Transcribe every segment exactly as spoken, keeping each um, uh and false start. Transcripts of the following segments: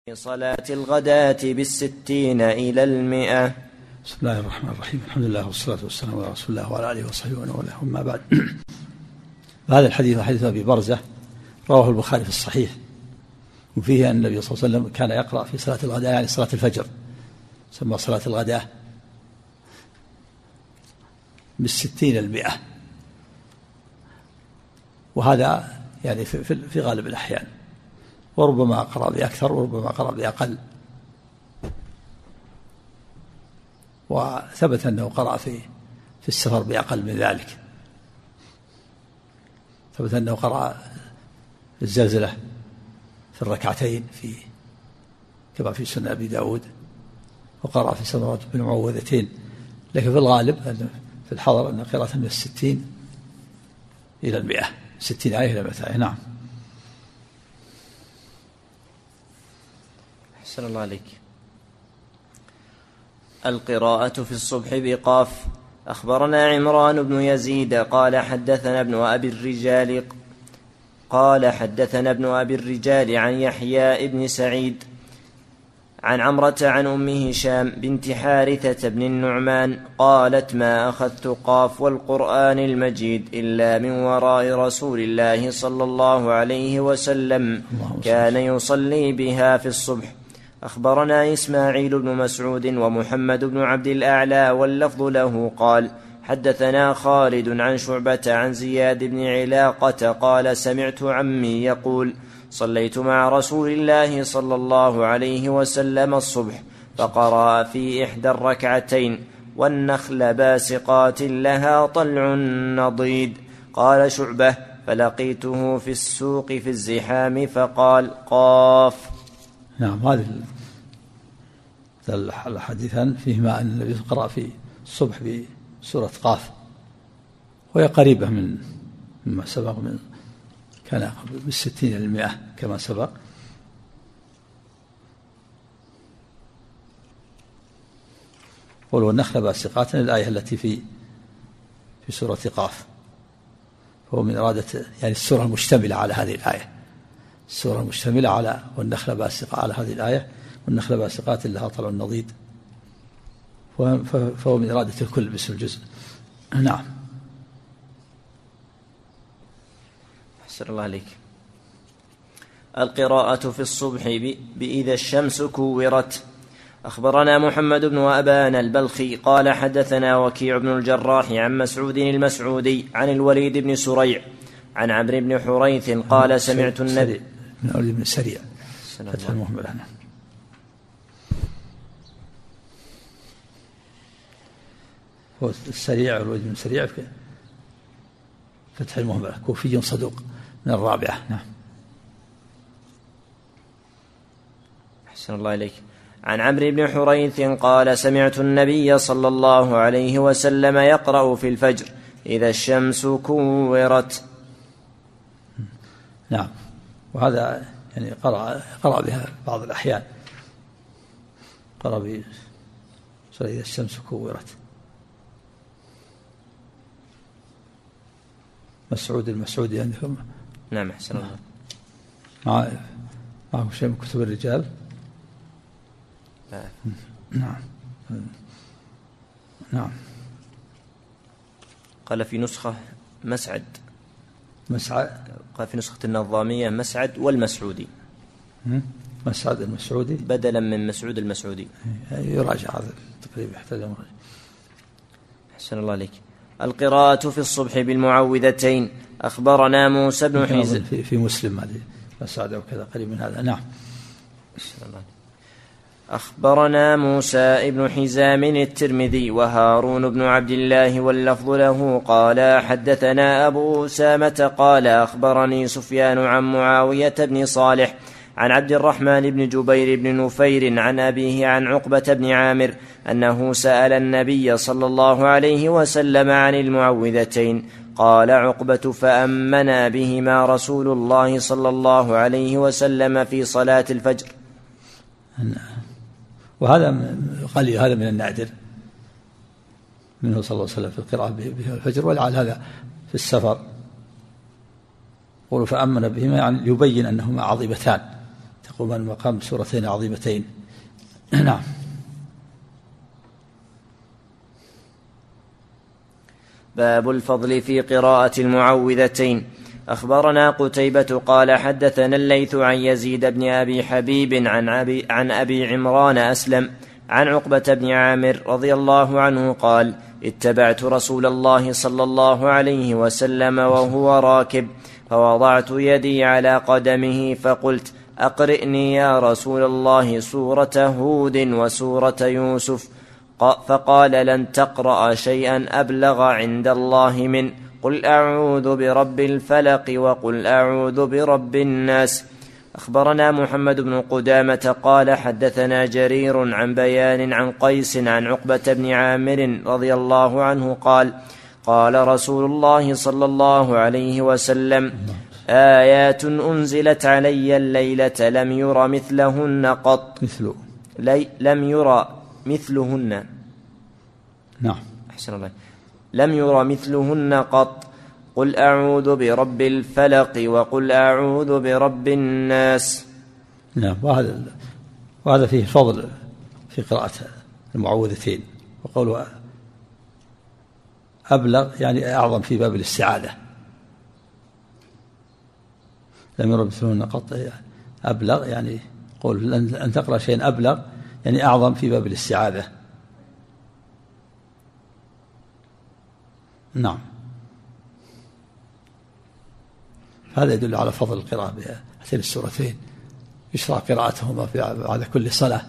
في صلاة الغداة بالستين إلى المئة. بسم الله الرحمن الرحيم. الحمد لله والصلاة والسلام على رسول الله وعلى آله وصحبه ومن والاه، أما بعد. هذا الحديث حديث أبي برزة رواه البخاري في الصحيح، وفيه أن النبي صلى الله عليه وسلم كان يقرأ في صلاة الغداء، يعني صلاة الفجر، سمى صلاة الغداء بالستين المئة، وهذا يعني في, في غالب الأحيان، وربما قرأ بأكثر وربما قرأ بأقل. وثبت أنه قرأ في في السفر بأقل من ذلك، ثبت أنه قرأ الزلزلة في الركعتين في كما في سنة أبي داود، وقرأ في سمرات بالمعوذتين، لكن في الغالب أن في الحضر أن قراءة من الستين إلى المئة، ستين آية إلى مئة آية. نعم. أحسن الله عليك. القراءة في الصبح بقاف. أخبرنا عمران بن يزيد قال حدثنا ابن أبي الرجال قال حدثنا ابن أبي الرجال عن يحيى ابن سعيد عن عمرة عن أم هشام بنت حارثة بن النعمان قالت: ما أخذت قاف والقرآن المجيد إلا من وراء رسول الله صلى الله عليه وسلم، كان يصلي بها في الصبح. أخبرنا إسماعيل بن مسعود ومحمد بن عبد الأعلى واللفظ له قال: حدثنا خالد عن شعبة عن زياد بن علاقة قال: سمعت عمي يقول: صليت مع رسول الله صلى الله عليه وسلم الصبح فقرأ في إحدى الركعتين: والنخل باسقات لها طلع نضيد. قال شعبة: فلقيته في السوق في الزحام فقال: قاف. نعم. هذه الحديثان فيهما أن النبي قرأ في الصبح بسورة قاف، وهي قريبة من مما سبق، من كان بالستين المئة كما سبق. قل والنخل باسقات الآية التي في في سورة قاف، فهو من إرادة يعني السورة المشتملة على هذه الآية، السورة المشتملة على والنخل باسقة على هذه الآية، والنخل باسقات لها طلع نضيد، فهو من إرادة الكل باسم الجزء. نعم. أحسن الله عليك. القراءة في الصبح بإذا الشمس كورت. أخبرنا محمد بن أبان البلخي قال حدثنا وكيع بن الجراح عن مسعود المسعودي عن الوليد بن سريع عن عمرو بن حريث قال: سمعت النبي من الوليد بن سريع فتح المهمل. هو السريع والوليد بن سريع فتح المهمل، كوفي صدوق من الرابعة. نعم. أحسن الله إليك. عن عمرو بن حريث قال: سمعت النبي صلى الله عليه وسلم يقرأ في الفجر: إذا الشمس كورت. نعم. وهذا يعني قرأ قرأ بها بعض الأحيان، قرأ ب إذا الشمس كورت. مسعود المسعودي عندكم؟ نعم. أحسن الله. مع معه شيء من كتب الرجال؟ نعم. نعم. قال في نسخة مسعد مسعد قال في نسخة النظامية مسعد والمسعودي، مسعد المسعودي بدلا من مسعود المسعودي. يراجع هذا تقريبا، يحتاج مراجعة. أحسن الله عليك. القراءة في الصبح بالمعوذتين. أخبرنا موسى بن حزام في, في مسلم هذه مسعد أو كذا قريب من هذا. نعم. أخبرنا موسى بن حزام الترمذي وهارون بن عبد الله واللفظ له قال حدثنا أبو أسامة قال أخبرني سفيان عن معاوية بن صالح عن عبد الرحمن بن جبير بن نفير عن أبيه عن عقبة بن عامر أنه سأل النبي صلى الله عليه وسلم عن المعوذتين. قال عقبة: فأمنا بهما رسول الله صلى الله عليه وسلم في صلاة الفجر. وهذا قليل، هذا من النادر منه صلى الله عليه وسلم في القراءة به الفجر، ولعل هذا في السفر. قولوا فأمن بهما يعني يبين أنهما عظيمتان، يقومان مقام سورتين عظيمتين. نعم. باب الفضل في قراءة المعوذتين. أخبرنا قتيبة قال حدثنا الليث عن يزيد بن أبي حبيب عن أبي, عن أبي عمران أسلم عن عقبة بن عامر رضي الله عنه قال اتبعت رسول الله صلى الله عليه وسلم وهو راكب فوضعت يدي على قدمه فقلت أقرئني يا رسول الله سورة هود وسورة يوسف، فقال لن تقرأ شيئا أبلغ عند الله من قل أعوذ برب الفلق وقل أعوذ برب الناس. أخبرنا محمد بن قدامة قال حدثنا جرير عن بيان عن قيس عن عقبة بن عامر رضي الله عنه قال قال رسول الله صلى الله عليه وسلم آيات أنزلت علي الليلة لم ير مثلهن قط مثل لي لم ير مثلهن نعم أحسن الله لم ير مثلهن قط قل أعوذ برب الفلق وقل أعوذ برب الناس. نعم. وهذا وهذا فيه فضل في قراءة المعوذتين، وقوله أبلغ يعني أعظم في باب الاستعاذة. لم ير مثلهن قط أبلغ يعني قول أن تقرأ شيئا أبلغ يعني أعظم في باب الاستعاذة. نعم. هذا يدل على فضل القراءة بهاتين السورتين، يشرع قراءتهما بعد كل صلاة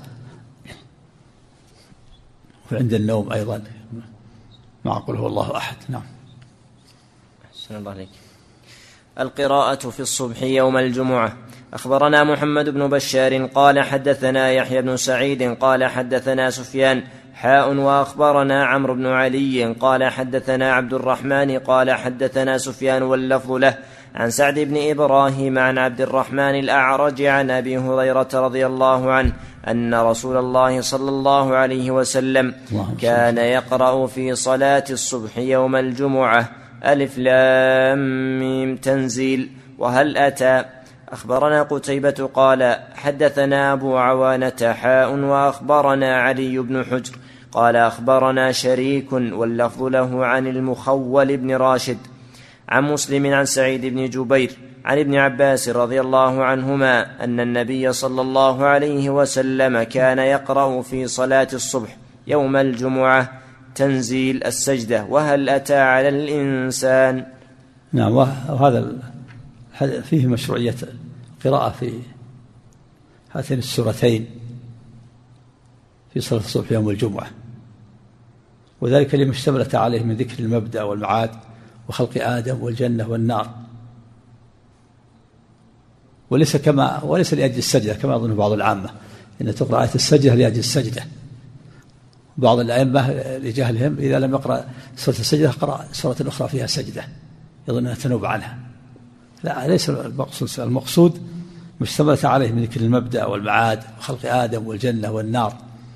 وعند النوم أيضا مع قل هو الله أحد. نعم. أحسن الله عليك. القراءة في الصبح يوم الجمعة. أخبرنا محمد بن بشار قال حدثنا يحيى بن سعيد قال حدثنا سفيان حاء وأخبرنا عمرو بن علي قال حدثنا عبد الرحمن قال حدثنا سفيان واللفظ له عن سعد بن إبراهيم عن عبد الرحمن الأعرج عن أبي هريرة رضي الله عنه أن رسول الله صلى الله عليه وسلم كان يقرأ في صلاة الصبح يوم الجمعة ألف لام ميم تنزيل وهل أتى. أخبرنا قتيبة قال حدثنا أبو عوانة حاء وأخبرنا علي بن حجر قال أخبرنا شريك واللفظ له عن المخول بن راشد عن مسلم عن سعيد بن جبير عن ابن عباس رضي الله عنهما أن النبي صلى الله عليه وسلم كان يقرأ في صلاة الصبح يوم الجمعة تنزيل السجدة وهل أتى على الإنسان. نعم. وهذا فيه مشروعية قراءة في هاتين السورتين في صلاة الصبح يوم الجمعة، وذلك لما اشتملت عليه من ذكر المبدأ والمعاد وخلق آدم والجنة والنار، وليس كما وليس لأجل السجدة كما يظن بعض العامة إن تقرأ آية السجدة لأجل السجدة. بعض الأئمة لجهلهم إذا لم يقرأ سورة السجدة قرأ سورة أخرى فيها سجدة يظن أنها تنوب عنها. لا، ليس المقصود. المقصود مشتملة عليه من ذكر المبدأ والمعاد وخلق آدم والجنة والنار.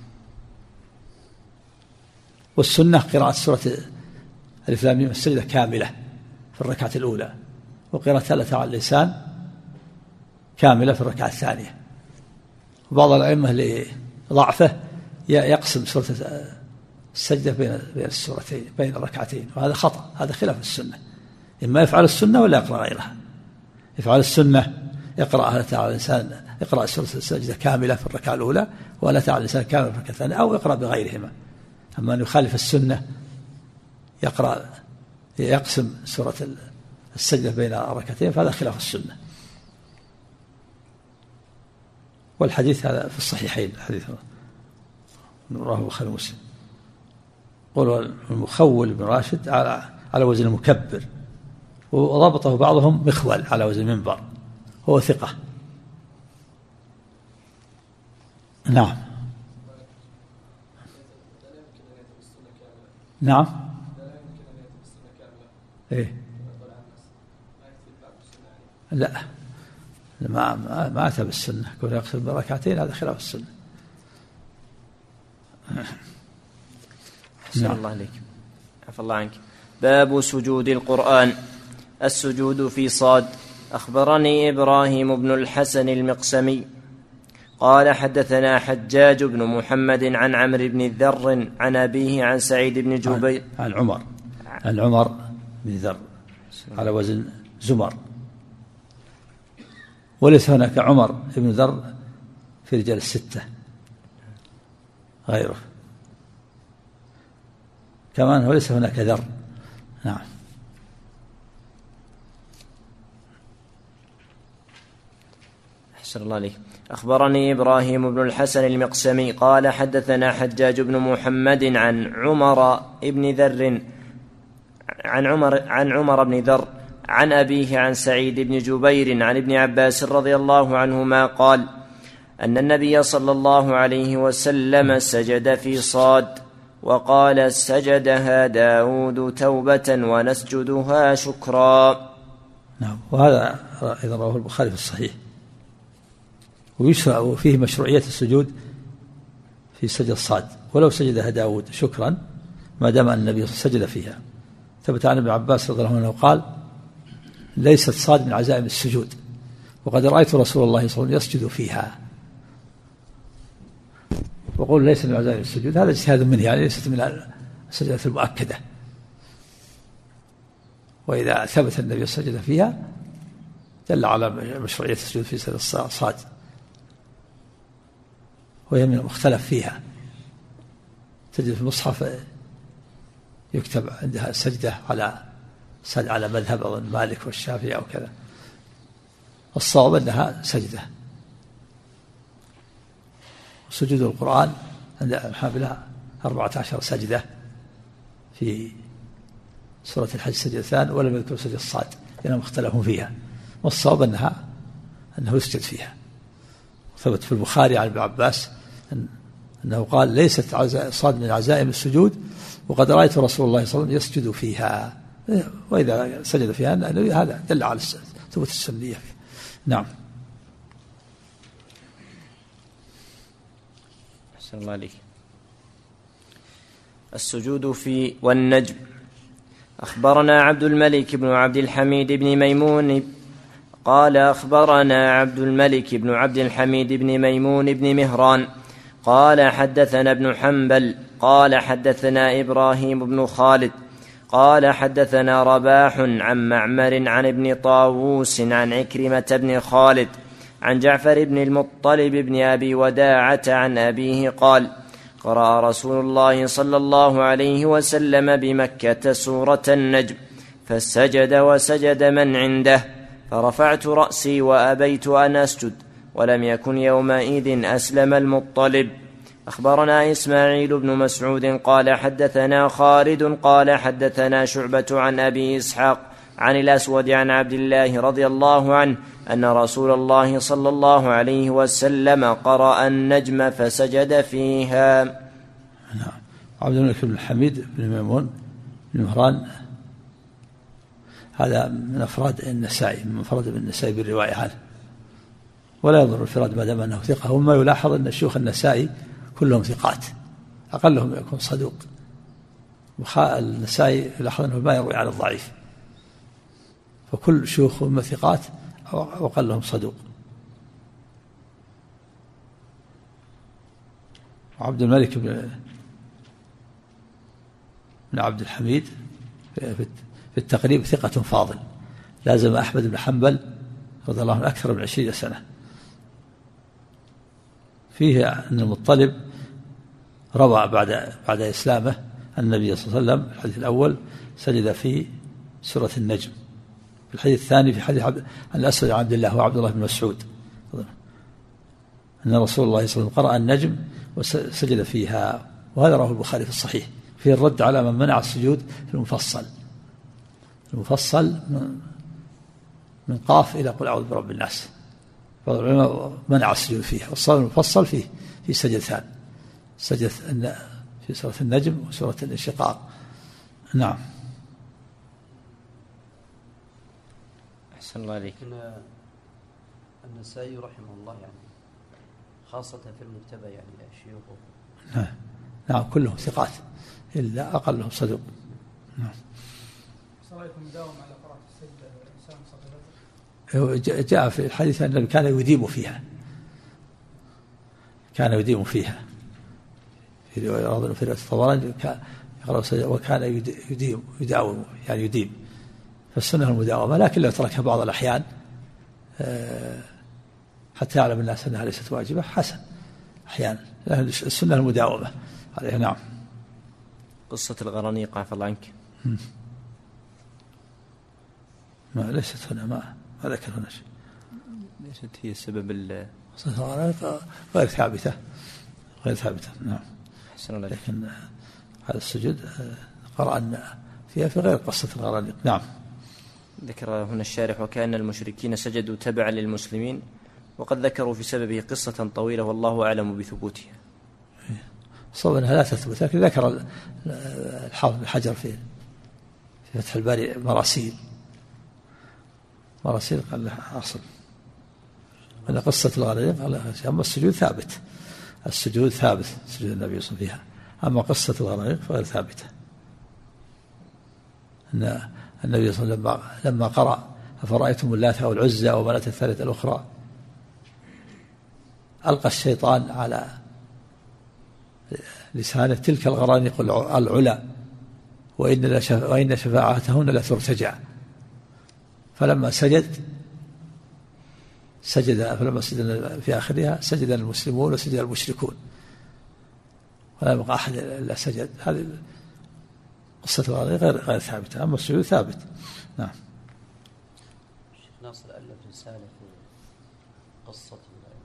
والسنة قراءة سورة ألف لام ميم السجدة كاملة في الركعة الأولى، وقراءة لا على اللسان كاملة في الركعة الثانية. وبعض الأئمة لضعفه يقسم سورة السجدة بين بين السورتين بين الركعتين، وهذا خطأ، هذا خلاف السنة. إما يفعل السنة ولا يقرأ غيرها. يفعل السنة يقرأ لا على اللسان، يقرأ سورة السجدة كاملة في الركعة الأولى ولا على اللسان كاملة في الركعة الثانية، أو يقرأ بغيرهما. أما أن يخالف السنة يقرأ يقسم سورة السجدة بين الركعتين فهذا خلاف السنة. والحديث هذا في الصحيحين، الحديث رواه البخاري ومسلم. قول المخول بن راشد على على وزن المكبر، وضبطه بعضهم مخول على وزن المنبر، هو ثقة. نعم. نعم. إيه؟ لا، ما ما أتى بالسنة. كون يقصد بركعتين هذا خلاف السنة. أحسن الله عليك، عفى الله عنك. باب سجود القرآن. السجود في صاد. أخبرني إبراهيم بن الحسن المقسمي قال حدثنا حجاج بن محمد عن عمرو بن ذر عن أبيه عن سعيد بن جبير عن عمر عن عمر بن ذر على وزن زمر. وليس هناك عمر بن ذر في رجال الستة غيره، كمان وليس هناك ذر. نعم. أحسن الله عليك. أخبرني إبراهيم بن الحسن المقسمي قال حدثنا حجاج بن محمد عن عمر بن ذر عن عمر عن عمر بن ذر عن أبيه عن سعيد بن جبير عن ابن عباس رضي الله عنهما قال أن النبي صلى الله عليه وسلم سجد في صاد وقال سجدها داود توبة ونسجدها شكرا. نعم. وهذا أيضا رواه البخاري في الصحيح. ويشرع فيه مشروعية السجود في سجد الصاد ولو سجدها داود شكرا ما دام أن النبي سجد فيها. ثبت عن ابن عباس رضي الله عنه قال ليست صاد من عزائم السجود وقد رأيت رسول الله صلى الله عليه وسلم يسجد فيها. وقول ليس من عزائم السجود هذا اجتهاد منه، يعني ليست من السجدة المؤكدة. وإذا ثبت النبي سجد فيها دل على مشروعية السجود في سجد الصاد، وهي من المختلف فيها. تجد في المصحف يكتب عندها سجدة على سجد على مذهب أظن مالك والشافعي أو كذا، الصواب أنها سجدة. سجود القرآن عند الحنابلة أربعة عشر سجدة في سورة الحج سجدتان ولم يذكر سجد الصاد لأنهم اختلفوا فيها، والصواب أنها أنه يسجد فيها. ثبت في البخاري عن ابن عباس أن أنه قال ليست صاد من عزائم السجود وقد رأيت رسول الله صلى الله عليه وسلم يسجد فيها، وإذا سجد فيها هذا دل على ثبوت السنية فيها. نعم. أحسن الله عليك. السجود في والنجم. أخبرنا عبد الملك بن عبد الحميد بن ميمون قال أخبرنا عبد الملك بن عبد الحميد بن ميمون بن مهران قال حدثنا ابن حنبل قال حدثنا إبراهيم بن خالد قال حدثنا رباح عن معمر عن ابن طاووس عن عكرمة بن خالد عن جعفر بن المطلب بن أبي وداعة عن أبيه قال قرأ رسول الله صلى الله عليه وسلم بمكة سورة النجم فسجد وسجد من عنده فرفعت رأسي وأبيت أن أسجد ولم يكن يومئذ أسلم المطلب. أخبرنا إسماعيل بن مسعود قال حدثنا خالد قال حدثنا شعبة عن أبي إسحاق عن الأسود عن عبد الله رضي الله عنه أن رسول الله صلى الله عليه وسلم قرأ النجم فسجد فيها. نعم. عبد الملك بن الحميد بن ميمون بن مهران هذا من أفراد النسائي، من أفراد النسائي بالرواية عنه، ولا يضر الفراد ما دام أنه ثقة. وما يلاحظ أن شيوخ النسائي كلهم ثقات، أقلهم يكون صدوق. النسائي يلاحظ أنه ما يروي على الضعيف، فكل شيوخهم ثقات وأقلهم صدوق. عبد الملك بن عبد الحميد في التقريب ثقة فاضل، لازم أحمد بن حنبل رضي الله عنه أكثر من عشرين سنة. فيه أن المطلب روى بعد بعد إسلامه أن النبي صلى الله عليه وسلم في الحديث الأول سجد في سورة النجم، في الحديث الثاني في حديث عن الأسود عن عبد الله وعبد الله بن مسعود أن رسول الله صلى الله عليه وسلم قرأ النجم وسجد فيها، وهذا رواه البخاري في الصحيح في الرد على من منع السجود في المفصل. المفصل من, من قاف إلى قل أعوذ برب الناس، فالعلماء منع السجود فيه، والصلاة المفصل فيه في سجدتان، سجد في سورة النجم وسورة الانشقاق. نعم. أحسن الله عليك. النسائي رحمه الله يعني خاصة في المتبع يعني شيوخه نعم نعم كلهم ثقات إلا أقلهم صدوق. نعم. صلاتكم داوم على قراءة السجدة والإنسان صدقته. جاء في الحديث أن النبي كان يديم فيها، كان يديم فيها، في رواية في رواية الطبراني وكان يديم يداوم يعني يديم، فالسنة المداومة، لكن لو تركها بعض الأحيان حتى يعلم الناس أنها ليست واجبة حسن أحيانا، السنة المداومة عليها. نعم. قصة الغرانيق عفى الله عنك ما ليست هنا، ما ما ذكر هنا شيء، ليست هي سبب ال قصة الغرانيق غير ثابتة غير ثابتة. نعم. لكن هذا السجود قرأنا فيها في غير قصة الغرانيق. نعم. ذكر هنا الشارح وكأن المشركين سجدوا تبعا للمسلمين، وقد ذكروا في سببه قصة طويلة والله أعلم بثبوتها. صوب أنها لا تثبت، لكن ذكر الحافظ بن حجر في في فتح الباري مراسيل مراسيل قال لها أصل أن قصة الغرانيق قال لها أما السجود ثابت، السجود ثابت سجود النبي صلى الله عليه وسلم فيها، أما قصة الغرانيق فغير ثابتة. أن النبي صلى الله عليه وسلم لما قرأ أفرأيتم اللات والعزى ومناة الثالثة الأخرى ألقى الشيطان على لسانه تلك الغرانيق العلا وإن, وإن شفاعتهن لا ترتجع، فلما سجد سجد فلما سجد في آخرها سجد المسلمون وسجد المشركون ولم يبقى أحد إلا سجد. هذه قصة الغرانيق غير غير ثابتة، أما السجود ثابت. نعم. الشيخ ناصر ألف رسالة في قصة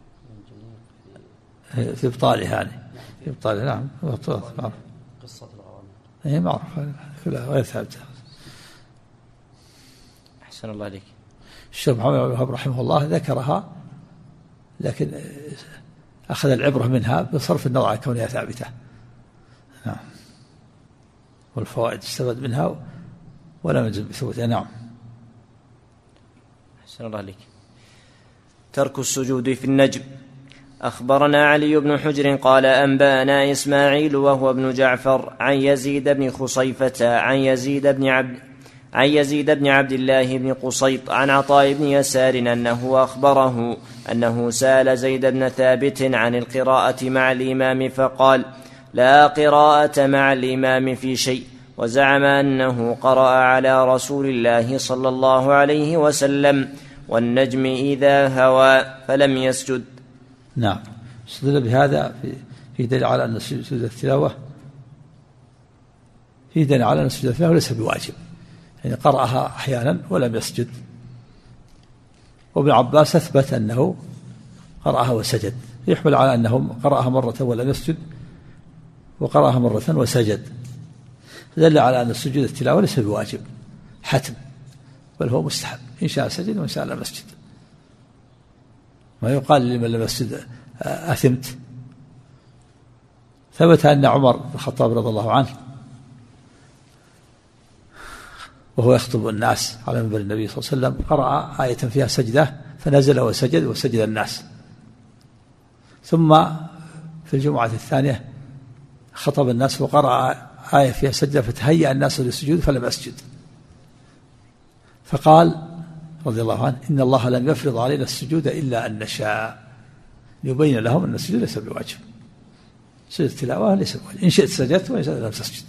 في في إبطالها يعني في إبطالها. نعم. قصة الغرانيق هي معروف كلها غير ثابتة. أحسن الله عليك. الشيخ محمد بن وهاب رحمه الله ذكرها، لكن أخذ العبرة منها بصرف النظر عن كونها ثابتة. نعم. والفوائد استفاد منها ولا نجزم بثبوتها. نعم. أحسن الله عليك. ترك السجود في النجم. أخبرنا علي بن حجر قال أنبأنا إسماعيل وهو ابن جعفر عن يزيد بن خصيفة عن يزيد بن عبد عن يزيد بن عبد الله بن قصيط عن عطاء بن يسار أنه أخبره أنه سأل زيد بن ثابت عن القراءة مع الإمام فقال لا قراءة مع الإمام في شيء، وزعم أنه قرأ على رسول الله صلى الله عليه وسلم والنجم إذا هوى فلم يسجد. نعم. استدل بهذا في دليل على أن سجود التلاوة في دليل على أن سجود التلاوة ليس بواجب، يعني قرأها أحيانا ولم يسجد. وابن عباس أثبت أنه قرأها وسجد، يحمل على أنه قرأها مرة ولم يسجد وقرأها مرة وسجد، فدل على أن سجود التلاوة ليس بواجب حتم، بل هو مستحب، إن شاء سجد وإن شاء لم يسجد. ما يقال لمن لم يسجد أثمت. ثبت أن عمر بن الخطاب رضي الله عنه وهو يخطب الناس على منبر النبي صلى الله عليه وسلم قرأ آية فيها سجدة فنزل وسجد وسجد الناس، ثم في الجمعة الثانية خطب الناس وقرأ آية فيها سجدة فتهيأ الناس للسجود فلم يسجد، فقال رضي الله عنه إن الله لم يفرض علينا السجود إلا أن نشاء، يبين لهم أن السجود ليس بواجب، سجود التلاوة ليس بواجب، إن شئت سجدت وإن شئت لم تسجد.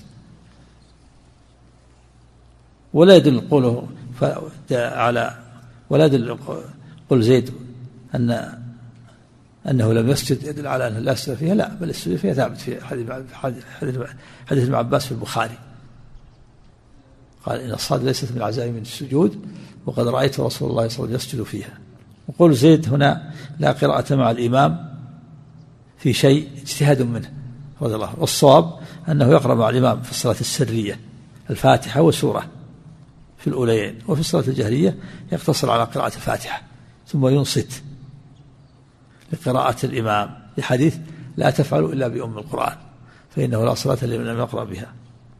ولا يدل قوله على ولا يدل قول زيد أن أنه لم يسجد يدل على أنه لا سجد فيها، لا، بل السجود فيها ثابت في حديث حديث ابن عباس في البخاري قال إن الصلاة ليست من العزائم من السجود وقد رأيت رسول الله صلى الله عليه وسلم يسجد فيها. وقول زيد هنا لا قراءة مع الإمام في شيء اجتهاد منه رضي الله عنه، والصواب أنه يقرأ مع الإمام في الصلاة السرية الفاتحة وسورة في الأوليين، وفي الصلاة الجهرية يقتصر على قراءة الفاتحة ثم ينصت لقراءة الإمام لحديث لا تفعلوا إلا بأم القرآن فإنه لا صلاة لمن لم يقرأ بها.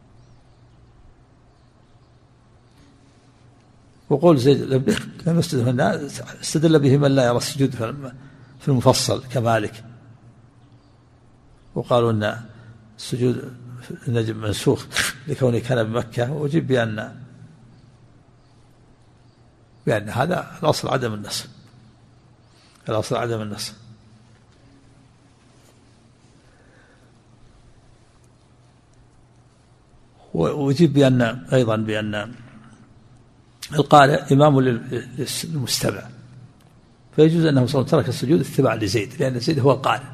وقول زيد لم يسجد هنا استدل به من لا يرى السجود في المفصل كمالك، وقالوا أن السجود في النجم منسوخ لكونه كان بمكة، وجب بأن بأن هذا الأصل عدم النسخ، الأصل عدم النسخ. ويجيب بأن أيضا بأن القارئ إمام للمستمع، فيجوز أنه صلى الله عليه وسلم ترك السجود اتباعا لزيد، لأن زيد هو القارئ،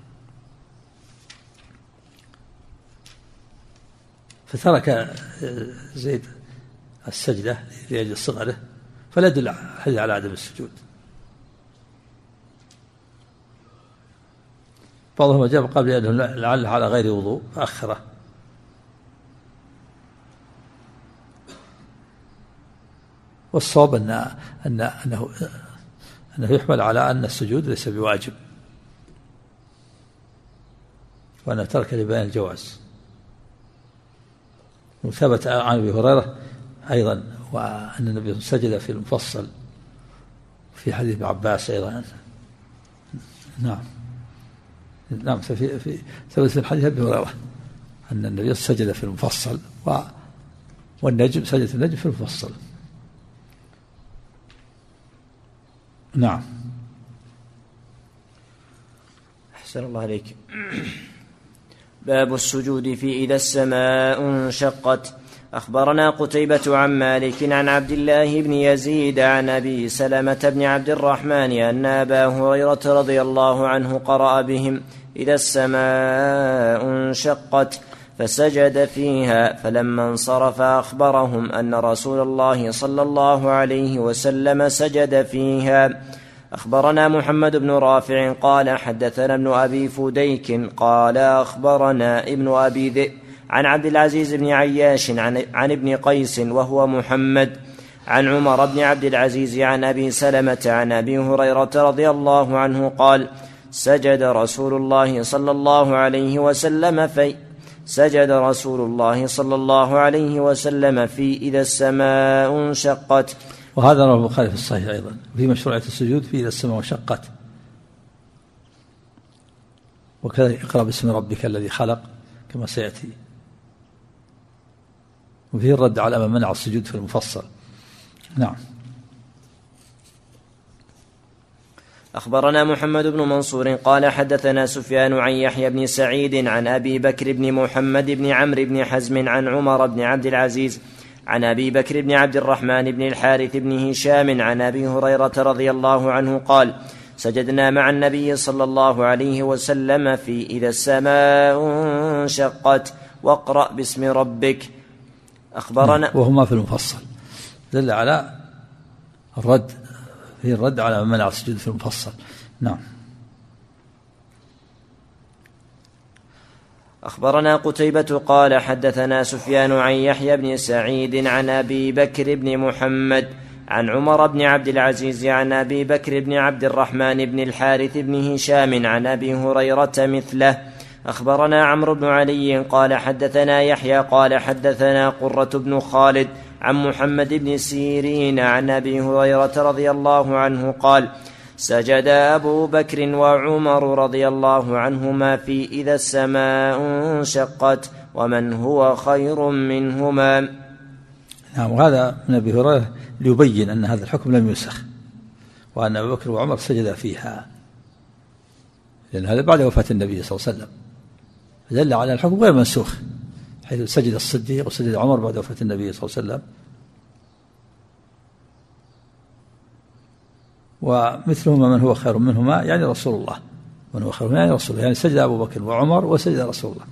فترك زيد السجدة لأجل صغره، فلا يدل على عدم السجود. بعضهم أجاب قبل أنه لعله على غير وضوء فأخره. والصواب أن أن أنه أنه يحمل على أن السجود ليس بواجب، وأنه ترك لبيان الجواز. وثبت عن أبي هريرة أيضا وأن النبي سجد في المفصل في حديث ابن عباس أيضا. نعم نعم في في ثبت في الحديث ابي هريره ان النبي سجد في المفصل و والنجم سجد في النجم في المفصل. نعم. أحسن الله عليك. باب السجود في إذا السماء انشقت. أخبرنا قتيبة عن مالك عن عبد الله بن يزيد عن أبي سلمة بن عبد الرحمن أن أبا هريرة رضي الله عنه قرأ بهم إذا السماء انشقت فسجد فيها، فلما انصرف أخبرهم أن رسول الله صلى الله عليه وسلم سجد فيها. أخبرنا محمد بن رافع قال حدثنا ابن أبي فديك قال أخبرنا ابن أبي ذئب عن عبد العزيز بن عياش عن, عن ابن قيس وهو محمد عن عمر بن عبد العزيز عن أبي سلمة عن أبي هريرة رضي الله عنه قال سجد رسول الله صلى الله عليه وسلم في سجد رسول الله صلى الله عليه وسلم في إذا السماء انشقت. وهذا رواه البخاري في الصحيح أيضا في مشروعية السجود في إذا السماء انشقت، وكذا اقرأ باسم ربك الذي خلق كما سيأتي، وفيه الرد على من منع السجود في المفصل. نعم. أخبرنا محمد بن منصور قال حدثنا سفيان عن يحيى بن سعيد عن أبي بكر بن محمد بن عمرو بن حزم عن عمر بن عبد العزيز عن أبي بكر بن عبد الرحمن بن الحارث بن هشام عن أبي هريرة رضي الله عنه قال سجدنا مع النبي صلى الله عليه وسلم في إذا السماء انشقت واقرأ باسم ربك. أخبرنا وهما في المفصل دل على الرد فيه الرد على من منع السجود في المفصل. نعم. أخبرنا قتيبة قال حدثنا سفيان عن يحيى بن سعيد عن أبي بكر بن محمد عن عمر بن عبد العزيز عن أبي بكر بن عبد الرحمن بن الحارث بن هشام عن أبي هريرة مثله. أخبرنا عمرو بن علي قال حدثنا يحيى قال حدثنا قرة بن خالد عن محمد بن سيرين عن أبي هريرة رضي الله عنه قال سجد أبو بكر وعمر رضي الله عنهما في إذا السماء انشقت ومن هو خير منهما. نعم. وهذا من أبي هريرة ليبين أن هذا الحكم لم ينسخ، وأن أبو بكر وعمر سجد فيها، لأن هذا بعد وفاة النبي صلى الله عليه وسلم، فدل على الحكم غير منسوخ، حيث سجد الصديق وسجد عمر بعد وفاة النبي صلى الله عليه وسلم. ومثلهما من هو خير منهما يعني رسول الله، من هو خير منهما يعني رسول الله، يعني سجد أبو بكر وعمر وسجد رسول الله.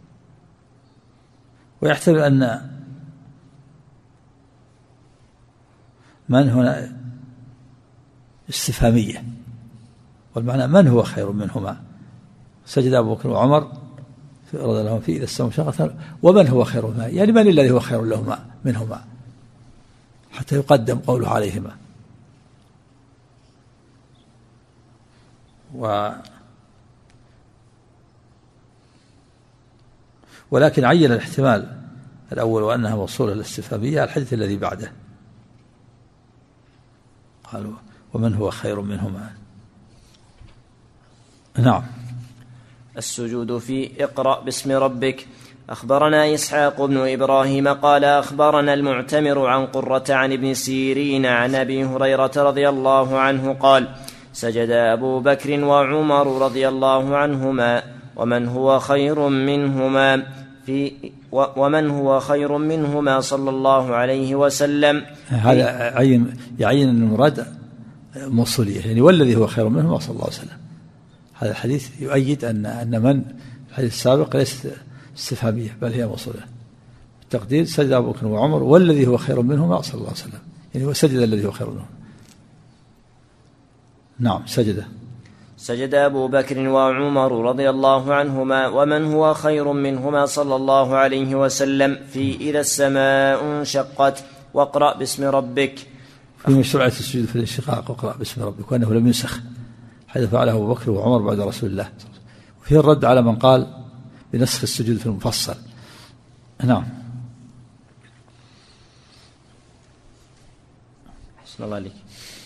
ويحتمل أن من هنا استفهامية، والمعنى من هو خير منهما، سجد أبو بكر وعمر رضي الله عنهم في إذا السماء انشقت ومن هو خير منهما، يعني من الذي هو خير لهما منهما، حتى يقدم قوله عليهما. و ولكن عين الاحتمال الأول وأنها موصولة للاستفهامية الحديث الذي بعده، قالوا ومن هو خير منهما. نعم. السجود في اقرأ باسم ربك. أخبرنا إسحاق بن إبراهيم قال أخبرنا المعتمر عن قرة عن ابن سيرين عن أبي هريرة رضي الله عنه قال سجد أبو بكر وعمر رضي الله عنهما ومن هو خير منهما، في ومن هو خير منهما صلى الله عليه وسلم. هذا عين يعين أن المراد موصولية، يعني والذي هو خير منهما صلى الله عليه وسلم. هذا الحديث يؤيد أن أن من الحديث السابق ليست استفهامية بل هي موصولة. التقدير سجد أبو بكر وعمر والذي هو خير منهما صلى الله عليه وسلم، يعني هو سجد الذي هو خير منهما. نعم سجد سجد أبو بكر وعمر رضي الله عنهما ومن هو خير منهما صلى الله عليه وسلم في إذا السماء انشقت واقرأ باسم ربك. في مشروعية السجود في الانشقاق واقرأ باسم ربك وأنه لم ينسخ، حيث فعله أبو بكر وعمر بعد رسول الله. وفيه الرد على من قال بنسخ السجود في المفصل. نعم. حسن الله عليك.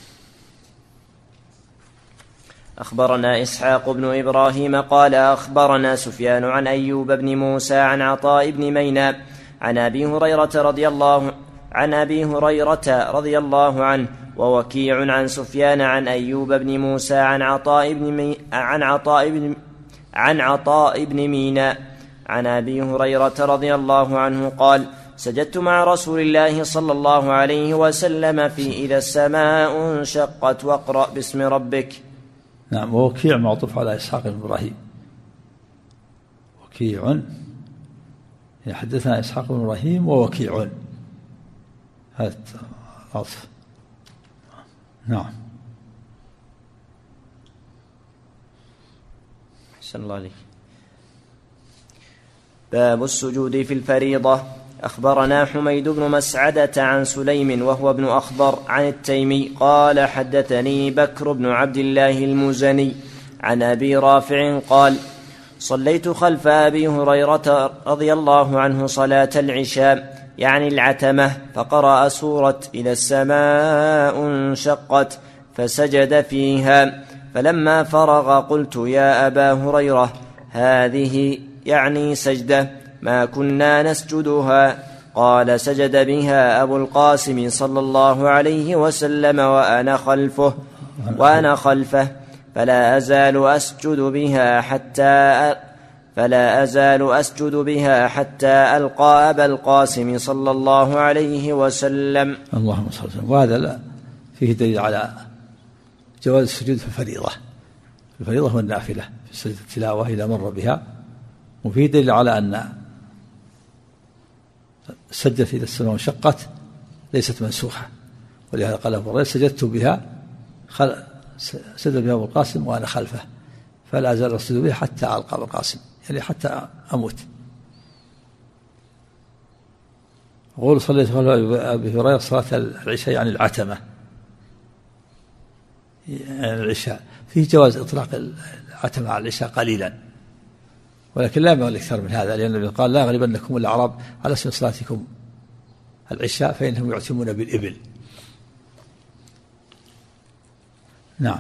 أخبرنا إسحاق بن إبراهيم قال أخبرنا سفيان عن أيوب بن موسى عن عطاء بن ميناء عن أبي هريرة رضي الله عن أبي هريرة رضي الله عنه ووكيع عن سفيان عن أيوب بن موسى عن عطاء بن مي عن عطاء بن عن عطاء بن ميناء عن أبي هريرة رضي الله عنه قال سجدت مع رسول الله صلى الله عليه وسلم في إذا السماء انشقت واقرأ باسم ربك. نعم. ووكيع معطوف على إسحاق بن إبراهيم. وكيع حدثنا إسحاق بن إبراهيم ووكيع، هذا عطف. نعم. أحسن الله عليك. باب السجود في الفريضة. أخبرنا حميد بن مسعدة عن سليم وهو ابن أخضر عن التيمي قال حدثني بكر بن عبد الله المزني عن أبي رافع قال صليت خلف أبي هريرة رضي الله عنه صلاة العشاء يعني العتمة، فقرأ سورة إذا السماء انشقت فسجد فيها، فلما فرغ قلت يا أبا هريرة هذه يعني سجدة ما كنا نسجدها. قال سجد بها أبو القاسم صلى الله عليه وسلم وأنا خلفه وأنا خلفه فلا أزال أسجد بها حتى فلا أزال أسجد بها حتى ألقى أبا القاسم صلى الله عليه وسلم. اللهم صل وسلم. وهذا لا فيه دليل على جواز السجود في الفريضة. الفريضة والنافلة في سجد التلاوة إذا مر بها، وفيه دليل على أن سجدت إذا السماء انشقت ليست منسوخة، ولهذا قال أبو هريرة سجدت بها خل... سجد بها أبو القاسم وأنا خلفه فلا أزال أسجد بها حتى ألقى أبو القاسم، يعني حتى أموت. وقول صليت خلف أبي هريرة صلاة العشاء يعني العتمة يعني العشاء. فيه جواز إطلاق العتمة على العشاء قليلا، ولكن لا ينبغي أكثر من هذا، لأن النبي قال لا يغلبنكم الأعراب على اسم صلاتكم العشاء فإنهم يعتمون بالإبل. نعم.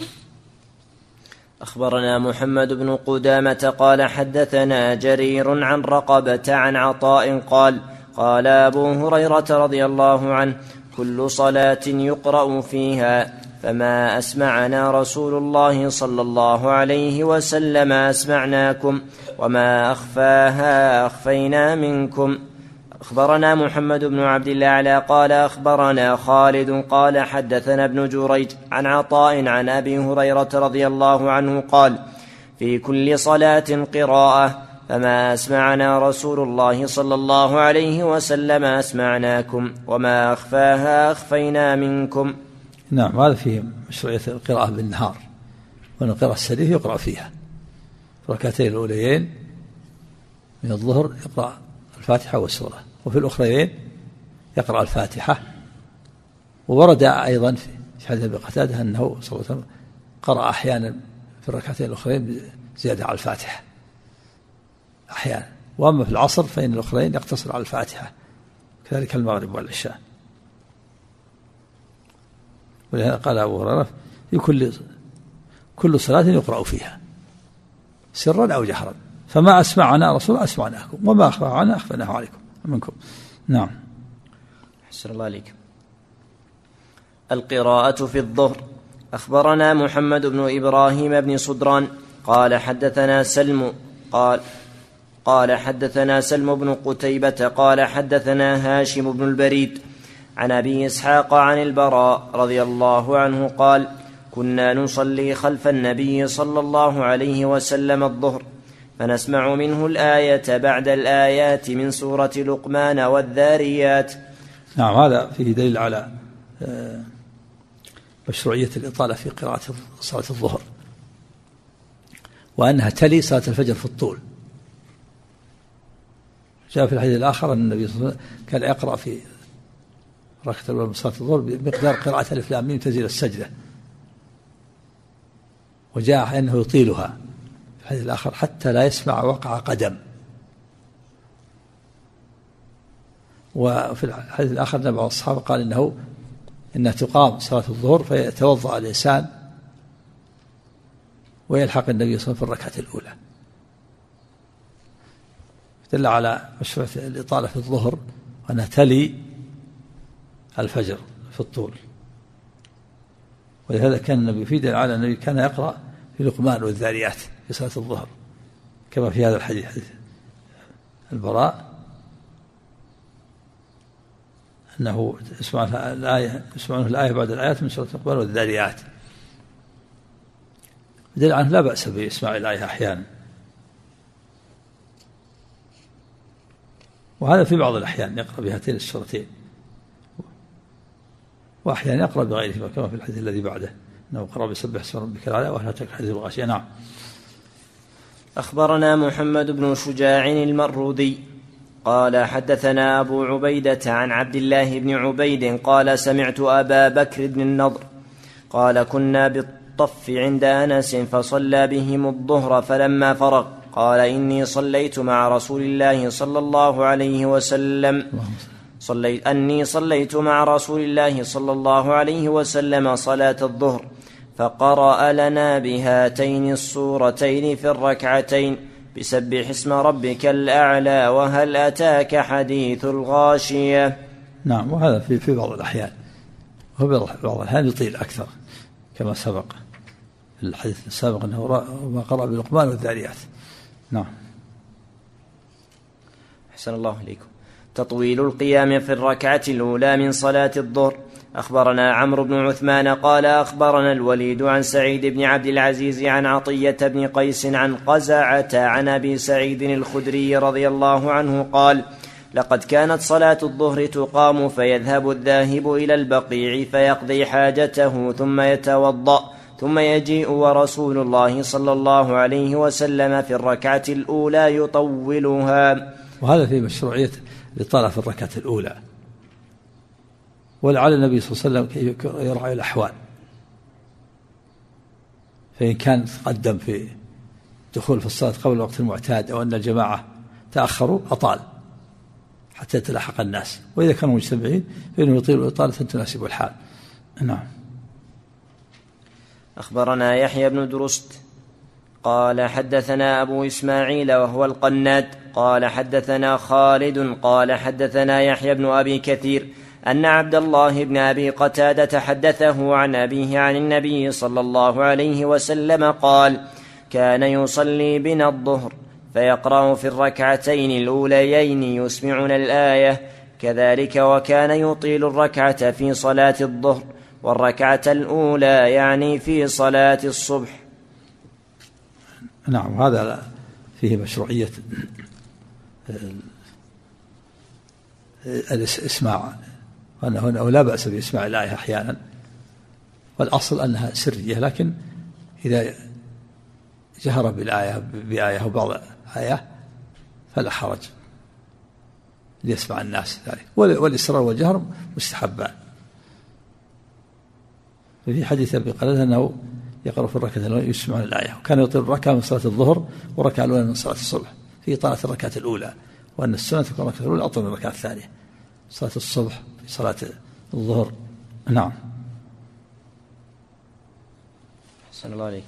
أخبرنا محمد بن قدامة قال حدثنا جرير عن رقبة عن عطاء قال قال أبو هريرة رضي الله عنه كل صلاة يقرأ فيها فما أسمعنا رسول الله صلى الله عليه وسلم أسمعناكم وما أخفاها أخفينا منكم. أخبرنا محمد بن عبد الله على قال أخبرنا خالد قال حدثنا ابن جريج عن عطاء عن أبي هريرة رضي الله عنه قال في كل صلاة قراءة فما أسمعنا رسول الله صلى الله عليه وسلم أسمعناكم وما أخفاها أخفينا منكم. نعم. هذا فيه مشروعية القراءة بالنهار، وأن القراءة السرية يقرأ فيها ركعتين الأوليين من الظهر يقرأ الفاتحة والسورة، وفي الأخرين يقرأ الفاتحة. وورد أيضا في حديث أبي قتادة أنه صلى الله عليه وسلم قرأ أحيانا في الركعتين الأخرين زيادة على الفاتحة أحيانا، وأما في العصر فإن الأخرين يقتصر على الفاتحة، كذلك المغرب والعشاء. ولهذا قال أبو هريرة في كل كل صلاة يقرأ فيها سرا أو جهرا فما أسمعنا رسول أسمعناكم وما أخفى عنا أخفناه عليكم منكم. نعم. أحسن الله عليك. القراءة في الظهر. أخبرنا محمد بن إبراهيم بن صدران قال حدثنا سلم قال قال حدثنا سلم بن قتيبة قال حدثنا هاشم بن البريد عن أبي إسحاق عن البراء رضي الله عنه قال كنا نصلي خلف النبي صلى الله عليه وسلم الظهر فنسمع منه الآية بعد الآيات من سورة لقمان والذاريات. نعم، هذا فيه دليل على مشروعية الإطالة في قراءة صلاة الظهر، وأنها تلي صلاة الفجر في الطول. جاء في الحديث الآخر أن النبي صلى الله عليه وسلم كان يقرأ في ركعة الأولى من صلاة الظهر بمقدار قراءة ألف لام ميم تنزيل السجدة، وجاء أنه يطيلها في الحديث الآخر حتى لا يسمع وقع قدم. وفي الحديث الآخر أن بعض الصحابة قال إنه إنها تقام صلاة الظهر فيتوضأ الإنسان ويلحق النبي صلى الله عليه وسلم في الركعة الأولى. دل على مشروعية الإطالة في الظهر وأنها تلي الفجر في الطول، ولهذا كان النبي في دليل على النبي كان يقرأ في لقمان والذاريات في صلاة الظهر كما في هذا الحديث حديث البراء أنه يسمعون الآية يسمعون الآية بعد الآيات من سورة لقمان والذاريات، دليل عنه لا بأس بإسماع الآية أحيانا، وهذا في بعض الأحيان يقرأ بهاتين السورتين، وأحيانا يقرأ بغيرهما كما في الحديث الذي بعده أنه قرأ بسبح اسم ربك الأعلى وهل أتاك حديث الغاشية. نعم. أخبرنا محمد بن شجاع المرودي قال حدثنا أبو عبيدة عن عبد الله بن عبيد قال سمعت أبا بكر بن النضر قال كنا بالطف عند أنس فصلى بهم الظهر فلما فرغ قال إني صليت مع رسول الله صلى الله عليه وسلم صليت أني صليت مع رسول الله صلى الله عليه وسلم صلاة الظهر فقرأ لنا بهاتين السورتين في الركعتين بسبح اسم ربك الأعلى وهل أتاك حديث الغاشية. نعم، وهذا في في بعض الأحيان، وفي بعض الأحيان يطيل أكثر كما سبق في الحديث السابق أنه ما قرأ بلقمان والذاريات. نعم. أحسن الله إليكم. تطويل القيام في الركعة الأولى من صلاة الظهر. أخبرنا عمرو بن عثمان قال أخبرنا الوليد عن سعيد بن عبد العزيز عن عطية بن قيس عن قزعة عن أبي سعيد الخدري رضي الله عنه قال لقد كانت صلاة الظهر تقام فيذهب الذاهب إلى البقيع فيقضي حاجته ثم يتوضأ ثم يجيء ورسول الله صلى الله عليه وسلم في الركعة الأولى يطولها. وهذا في مشروعية الإطالة في الركعة الأولى، ولعل النبي صلى الله عليه وسلم يراعي الأحوال، فإن كان تقدم في دخول في الصلاة قبل الوقت المعتاد أو أن الجماعة تأخروا أطال حتى يتلاحق الناس، وإذا كانوا مجتمعين فإنه يطيل إطالة تناسب الحال. نعم. أخبرنا يحيى بن درست قال حدثنا أبو إسماعيل وهو القناد قال حدثنا خالد قال حدثنا يحيى بن أبي كثير أن عبد الله بن أبي قتادة حدثه عن أبيه عن النبي صلى الله عليه وسلم قال كان يصلي بنا الظهر فيقرأ في الركعتين الأوليين يسمعنا الآية كذلك، وكان يطيل الركعة في صلاة الظهر والركعة الأولى يعني في صلاة الصبح. نعم، هذا فيه مشروعية الإسماع، وأنه لا بأس بإسماع الآية أحيانا، والأصل أنها سرية، لكن إذا جهر بالآية بآية أو بعض آية فلا حرج ليسمع الناس ذلك، والإسرار والجهر مستحبان. في حديث أبي قتادة أنه يقرأ في الركعة الأولى يسمعون الآية، وكان يطيل الركعة من صلاة الظهر والركعة الأولى من صلاة الصبح في إطالة الركعة الأولى، وأن السنة تكون الركعة الأولى أطول من الركعة الثانية صلاة الصبح في صلاة الظهر. نعم. أحسن الله عليك.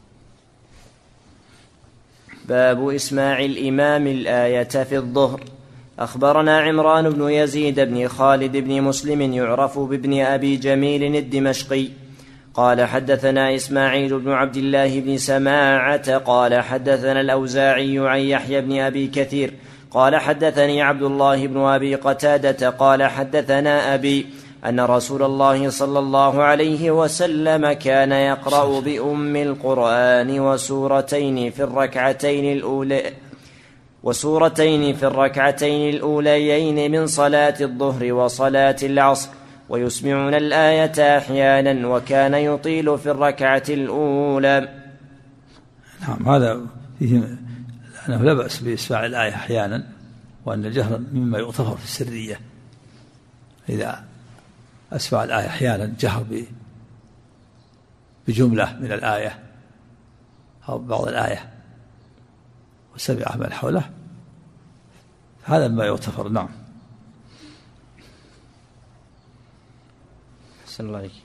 باب إسماع الإمام الآية في الظهر. أخبرنا عمران بن يزيد بن خالد بن مسلم يعرف بابن أبي جميل الدمشقي قال حدثنا إسماعيل بن عبد الله بن سماعة قال حدثنا الأوزاعي عن يحيى بن أبي كثير قال حدثني عبد الله بن أبي قتادة قال حدثنا أبي أن رسول الله صلى الله عليه وسلم كان يقرأ بأم القرآن وسورتين في الركعتين الأولى وسورتين في الركعتين الأوليين من صلاة الظهر وصلاة العصر ويسمعون الآية أحيانا وكان يطيل في الركعة الأولى. نعم، هذا فيه أنه لا بأس بإسماع الآية أحيانا، وأن الجهر مما يغتفر في السرية. إذا أسمع الآية أحيانا جهر بجملة من الآية أو بعض الآية وسمع من حوله، هذا ما يغتفر. نعم. أحسن الله عليك.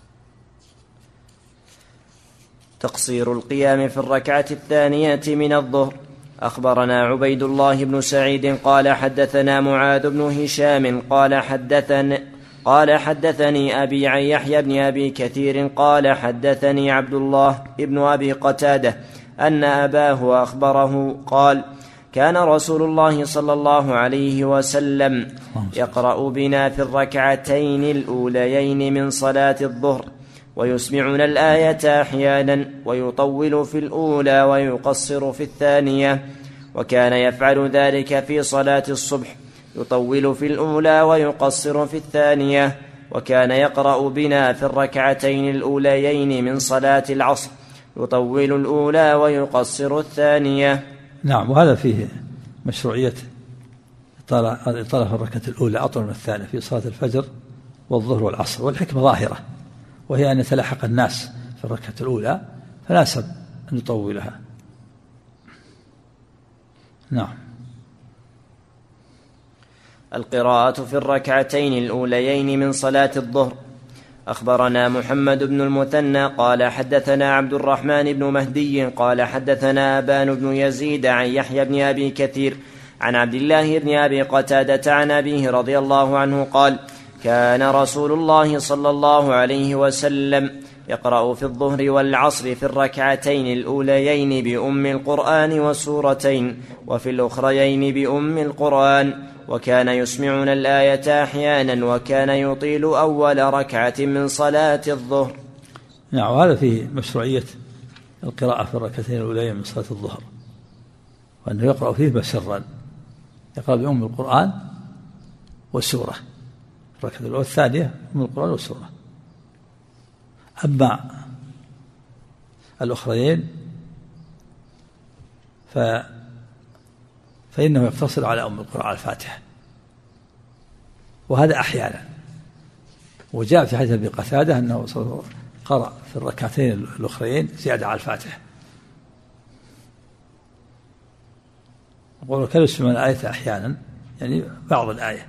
تقصير القيام في الركعة الثانية من الظهر. أخبرنا عبيد الله بن سعيد قال حدثنا معاذ بن هشام قال حدثني قال حدثني أبي عن يحيى بن أبي كثير قال حدثني عبد الله بن أبي قتادة أن أباه أخبره قال كان رسول الله صلى الله عليه وسلم يقرأ بنا في الركعتين الأوليين من صلاة الظهر ويسمعنا الآية أحيانا ويطول في الأولى ويقصر في الثانية، وكان يفعل ذلك في صلاة الصبح يطول في الأولى ويقصر في الثانية، وكان يقرأ بنا في الركعتين الأوليين من صلاة العصر يطول الأولى ويقصر الثانية. نعم، وهذا فيه مشروعية الإطالة في الركعة الأولى أطول من الثانية في صلاة الفجر والظهر والعصر، والحكمة ظاهرة، وهي أن يتلاحق الناس في الركعة الأولى فناسب أن يطولها. نعم. القراءة في الركعتين الأوليين من صلاة الظهر. أخبرنا محمد بن المثنى قال حدثنا عبد الرحمن بن مهدي قال حدثنا أبان بن يزيد عن يحيى بن أبي كثير عن عبد الله بن أبي قتادة عن أبيه رضي الله عنه قال كان رسول الله صلى الله عليه وسلم يقرأ في الظهر والعصر في الركعتين الأوليين بأم القرآن وسورتين وفي الأخريين بأم القرآن، وكان يسمعنا الآية أحيانا وكان يطيل أول ركعة من صلاة الظهر. نعم، وهذا فيه مشروعية القراءة في الركعتين الأوليين من صلاة الظهر، وأنه يقرأ فيه مسرا، يقرأ بأم القرآن والسورة الركعة الأولى والثانية أم القرآن والسورة. أما الأخرين ف... فإنه يقتصر على أم القرآن على الفاتحة، وهذا أحيانا. وجاء في حديث أبي قتادة أنه قرأ في الركعتين الأخرين زيادة على الفاتحة. وقالوا كان يسمع الآية أحيانا، يعني بعض الآية،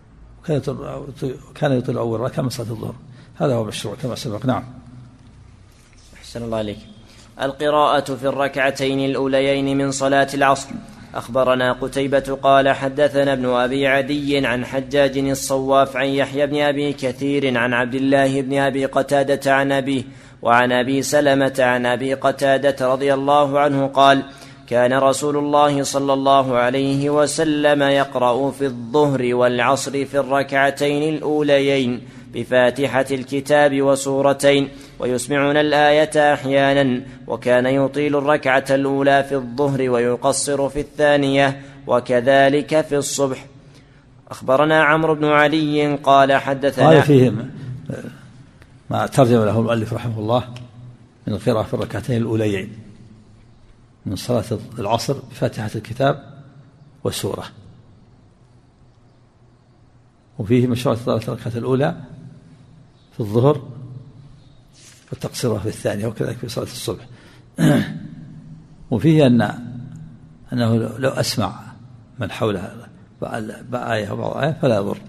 وكان يطيل أول ركعة من صلاة الظهر. هذا هو مشروع كما سبق. نعم. أحسن الله عليك. القراءة في الركعتين الأوليين من صلاة العصر. أخبرنا قتيبة قال حدثنا ابن أبي عدي عن حجاج الصواف عن يحيى بن أبي كثير عن عبد الله بن أبي قتادة عن أبيه وعن أبي سلمة عن أبي قتادة رضي الله عنه قال كان رسول الله صلى الله عليه وسلم يقرأ في الظهر والعصر في الركعتين الأوليين بفاتحة الكتاب وسورتين ويسمعنا الآية أحيانا، وكان يطيل الركعة الأولى في الظهر ويقصر في الثانية، وكذلك في الصبح. أخبرنا عمرو بن علي قال حدثنا هذا فيه ما ترجم له المؤلف رحمه الله من القراءة في الركعتين الأوليين من صلاة العصر بفاتحة الكتاب والسورة، وفيه مشروع صلاة الركعة الأولى في الظهر والتقصير في الثانية، وكذلك في صلاة الصبح. وفيه أن أنه لو أسمع من حوله بآية وبعض آية فلا يضر.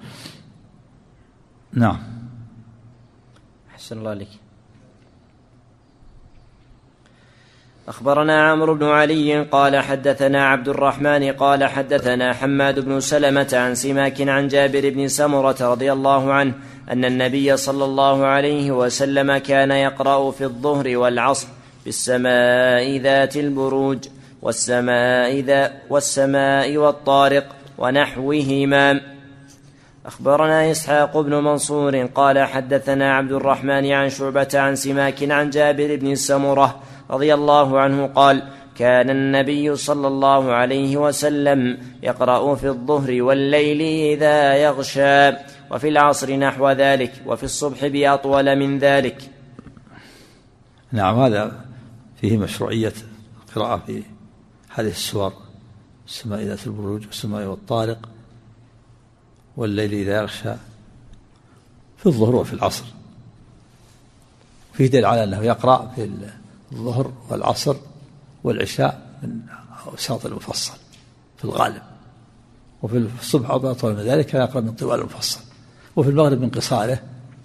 نعم. أحسن الله عليك. أخبرنا عمرو بن علي قال حدثنا عبد الرحمن قال حدثنا حماد بن سلمة عن سماك عن جابر بن سمرة رضي الله عنه أن النبي صلى الله عليه وسلم كان يقرأ في الظهر والعصر بالسماء ذات البروج والسماء, ذا والسماء والطارق ونحوهما. أخبرنا إسحاق بن منصور قال حدثنا عبد الرحمن عن شعبة عن سماك عن جابر بن سمرة رضي الله عنه قال كان النبي صلى الله عليه وسلم يقرأ في الظهر والليل إذا يغشى وفي العصر نحو ذلك وفي الصبح بأطول من ذلك. نعم، هذا فيه مشروعية القراءة في هذه السور: السماء ذات البروج والسماء والطارق والليل إذا يغشى في الظهر وفي العصر. فيه دليل على أنه يقرأ في الظهر والعصر والعشاء من أوساط المفصل في الغالب، وفي الصبح أطول من ذلك يقرأ من طوال المفصل، وفي المغرب من قصاره،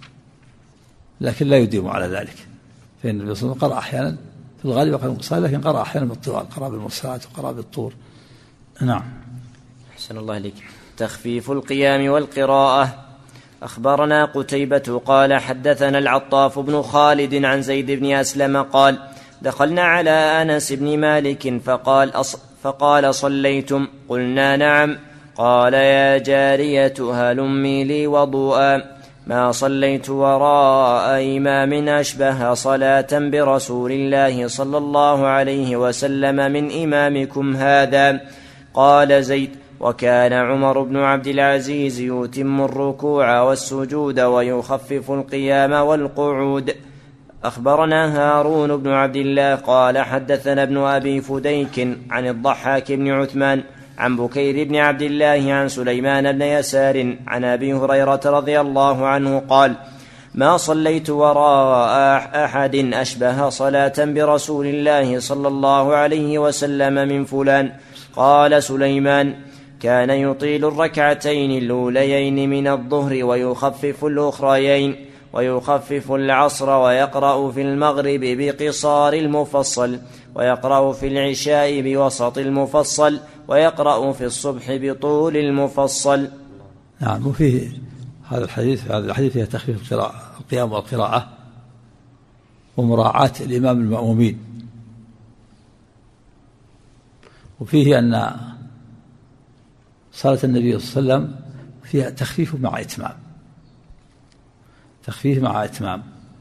لكن لا يديم على ذلك، فإن النبي صلى الله عليه وسلم قرأ أحيانا في الغالب يقرأ من قصاره، لكن قرأ أحيانا بالطوال، قرأ بالمرسلات وقرأ بالطور. نعم. أحسن الله إليك. تخفيف القيام والقراءة. أخبرنا قتيبة قال حدثنا العطاف بن خالد عن زيد بن أسلم قال دخلنا على أنس بن مالك فقال, أص فقال صليتم؟ قلنا نعم. قال يا جارية هلمي لي وضوءا، ما صليت وراء إمام أشبه صلاة برسول الله صلى الله عليه وسلم من إمامكم هذا. قال زيد وكان عمر بن عبد العزيز يتم الركوع والسجود ويخفف القيام والقعود. أخبرنا هارون بن عبد الله قال حدثنا ابن أبي فديك عن الضحاك بن عثمان عن بكير بن عبد الله عن سليمان بن يسار عن أبي هريرة رضي الله عنه قال ما صليت وراء أحد أشبه صلاة برسول الله صلى الله عليه وسلم من فلان. قال سليمان كان يطيل الركعتين الأوليين من الظهر ويخفف الأخريين، ويخفف العصر، ويقرأ في المغرب بقصار المفصل، ويقرأ في العشاء بوسط المفصل، ويقرأ في الصبح بطول المفصل. نعم. وفيه هذا الحديث هذا الحديث فيه تخفيف القراءة القيام والقراءة ومراعاة الإمام المأمومين، وفيه أن صلاة النبي صلى الله عليه وسلم فيها تخفيف مع إتمام، تخفيف مع إتمام.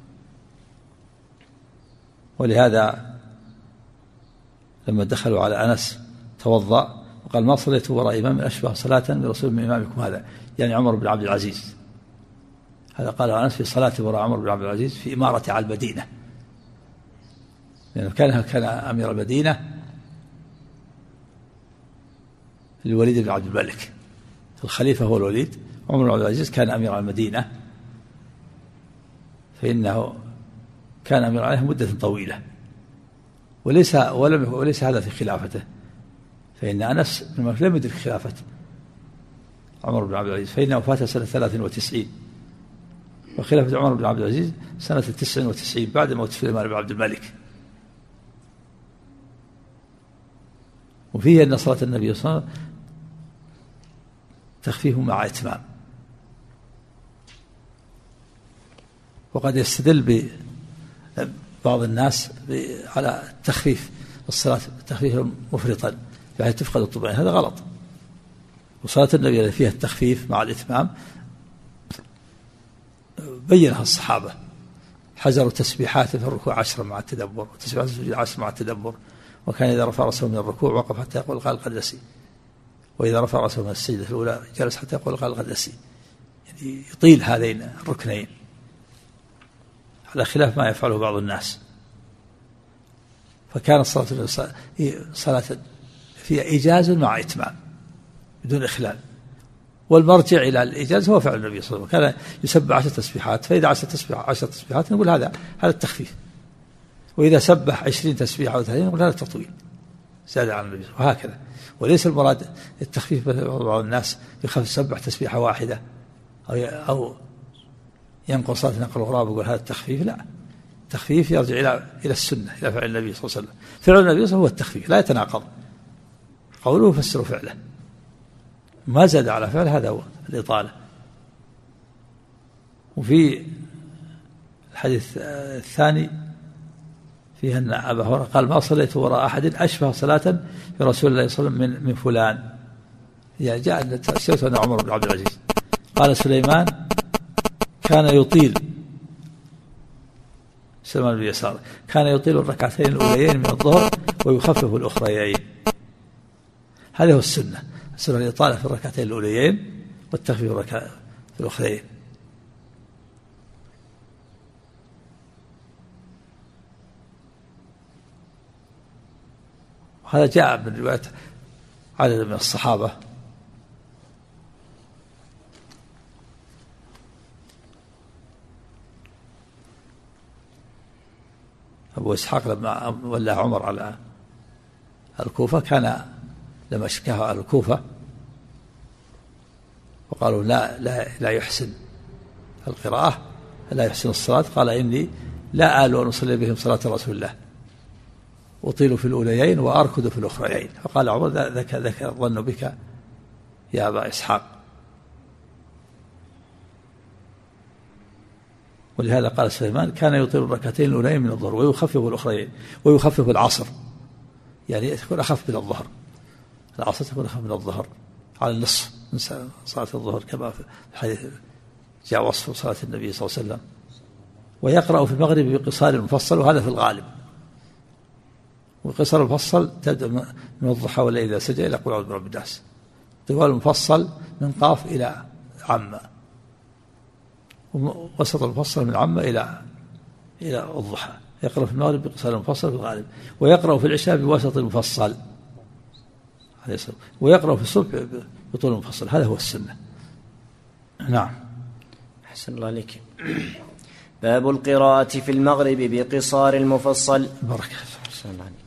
ولهذا لما دخلوا على أنس توضأ وقال ما صليت وراء إمام أشبه صلاة برسول من إمامكم هذا، يعني عمر بن عبد العزيز. هذا قال أنس في صلاة وراء عمر بن عبد العزيز في إمارة على المدينة، لأنه كان كان أمير المدينة الوليد بن عبد الملك، الخليفة هو الوليد، عمر بن عبد العزيز كان أمير على المدينة، فإنه كان أمير عليها مدة طويلة، وليس ولم وليس هذا في خلافته، فإن أنس لم يدرك خلافة عمر بن عبد العزيز، فإنه وفاته سنة ثلاث وتسعين، وخلافة عمر بن عبد العزيز سنة تسع وتسعين بعد موت سليمان بن عبد الملك. وفيه أن صلاة النبي صلى الله عليه وسلم تخفيف مع إتمام. وقد يستدل ببعض الناس على تخفيف الصلاة تخفيفا مفرطا بحيث تفقد الطمأنينة، هذا غلط. وصلاة النبي التي فيها التخفيف مع الإتمام بينها الصحابة، حذروا تسبيحات في الركوع عشرا مع التدبر، وتسبيحات في السجود عشرا مع التدبر، وكان إذا رفع رأسه من الركوع وقف حتى يقول قال قد نسي، وإذا رفع رأسه من السجدة الأولى جلس حتى يقول قال قد نسي، يعني يطيل هذين الركنين على خلاف ما يفعله بعض الناس. فكانت صلاة صلاة فيها إيجاز مع إتمام بدون إخلال، والمرجع إلى الإيجاز هو فعل النبي صلى الله عليه وسلم، كان يسبح عشر تسبيحات، فإذا عشر تسبيحات عشر تسبيحات نقول هذا هذا التخفيف، وإذا سبح عشرين تسبيحة أو ثلاثين نقول هذا التطويل زاد على النبي، وهكذا. وليس المراد التخفيف، بعض الناس يخاف يسبح تسبيحة واحدة أو أو ينقل صلاة نقل الغراب ويقول هذا التخفيف، لا، التخفيف يرجع إلى إلى السنة، إلى فعل النبي صلى الله عليه وسلم. فعل النبي صلى الله عليه وسلم هو التخفيف، لا يتناقض قوله فسروا فعله، ما زاد على فعل هذا هو الإطالة. وفي الحديث الثاني فيه أن أبا هريرة قال ما صليت وراء أحد أشبه صلاة برسول الله صلى الله عليه وسلم من, من فلان، يعني جاء سويت أن عمر بن عبد العزيز قال سليمان كان يطيل سليمان بن يسار كان يطيل الركعتين الأوليين من الظهر ويخفف الأخريين. هذه هو السنة، السنة الإطالة في الركعتين الأوليين والتخفيف في الأخريين. هذا جاء من رواية عدد من الصحابة أبو إسحاق لما ولى عمر على الكوفة كان لما شكاه على الكوفة وقالوا لا لا لا يحسن القراءة لا يحسن الصلاة، قال إني لا آل أن أصلي بهم صلاة رسول الله، أطيل في الأوليين وأركض في الأخريين. فقال عمر ذاك ذاك الظن بك يا أبا إسحاق. ولهذا قال سليمان كان يطيل الركعتين الأوليين من الظهر ويخفف الأخريين ويخفف العصر، يعني تكون أخف من الظهر، العصر تكون أخف من الظهر على النصف من صلاة الظهر كما في الحديث جاء وصف صلاة النبي صلى الله عليه وسلم. ويقرأ في المغرب بقصار مفصل، وهذا في الغالب، والقصر المفصل تبدأ من الضحى والليل إذا سجى إلى قل أعوذ برب الناس، طوال المفصل من قاف إلى عامة، ووسط المفصل من عامة إلى إلى الضحى. يقرأ في المغرب بقصار المفصل في الغالب، ويقرأ في العشاء بوسط المفصل، ويقرأ في الصبح بطول المفصل. هذا هو السنة. نعم. أحسن الله عليك. باب القراءة في المغرب بقصار المفصل. بارك الله.